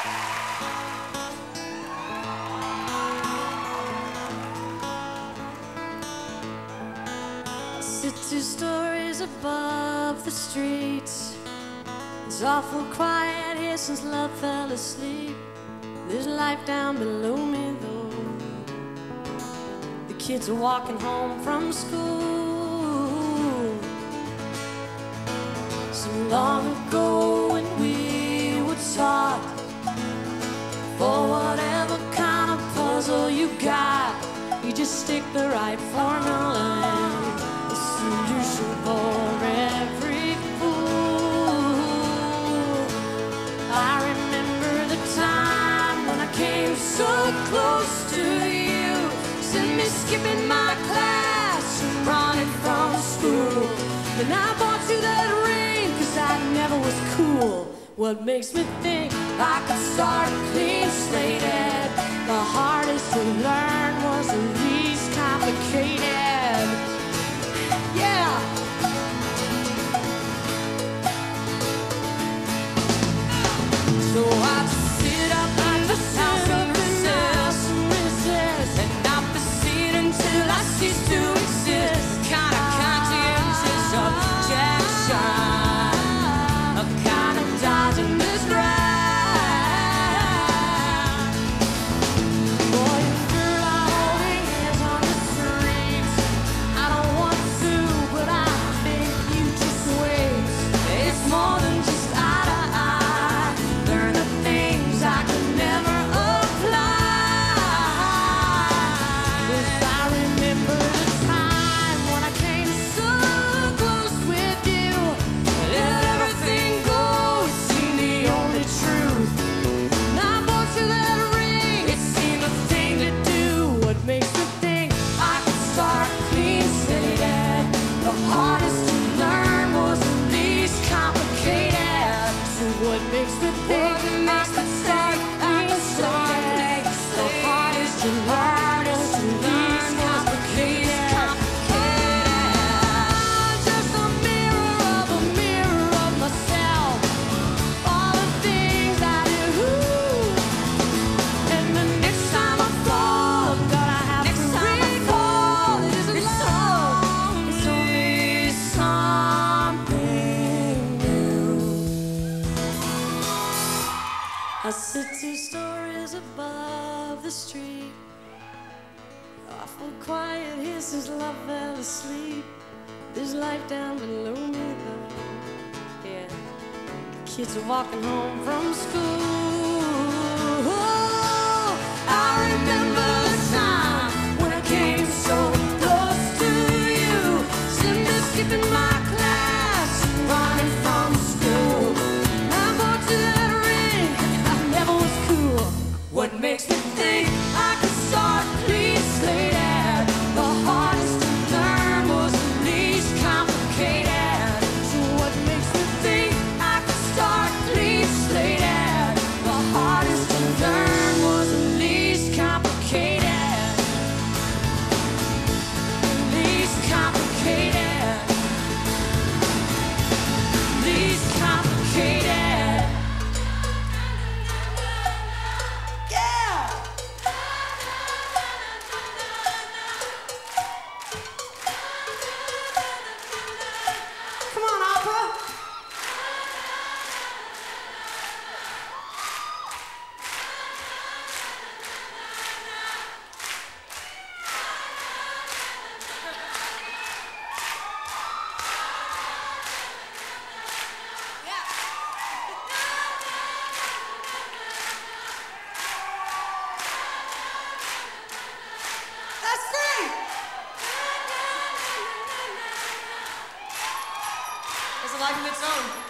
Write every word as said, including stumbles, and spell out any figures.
Sit two stories above the street. It's awful quiet here since love fell asleep. There's life down below me though. The kids are walking home from school. So long ago when we were taught, for whatever kind of puzzle you got, you just stick the right formula in. The solution for every fool. I remember the time when I came so close to you. Send me skipping my class and running from school. And I bought you that ring cause I never was cool. What makes me think I could start a clean slate? The hardest to learn was the least complicated. Yeah. So I just sit up in the house of recess and not proceed until I cease to exist. Kind of conscientious objection, a kind of dodging this ride. Boy, you feel like holding hands on the street. I don't want to, but I think you just wait. It's more than just eye to eye. Learn the things I could never apply. 'Cause I remember the time when I came so close with you. Let everything go, it seemed the only truth. And I bought you that ring, it seemed a thing to do. What makes me think I could start clean slate? The hardest to learn was the least complicated. So what makes me think I could start clean slate? The hardest to learn was the least complicated. Just a mirror of a mirror of myself. All the things I do. And the next time I fall, I'm gonna have to recall. It's love. It's only something new. I sit two stories above the street. Awful quiet here since love fell asleep. There's life down below me though. Yeah. Kids are walking home from school. I remember the time when I came so close to you. Send me skipping my class and running from school. I bought you that ring, I never was cool. What makes me think I could start clean slate? The hardest to learn was the least complicated. So what makes me think I could start clean slate? The hardest to learn was the least complicated. Least complicated. Least complicated. Yeah. Come on, opera. That's great. It's a life of its own.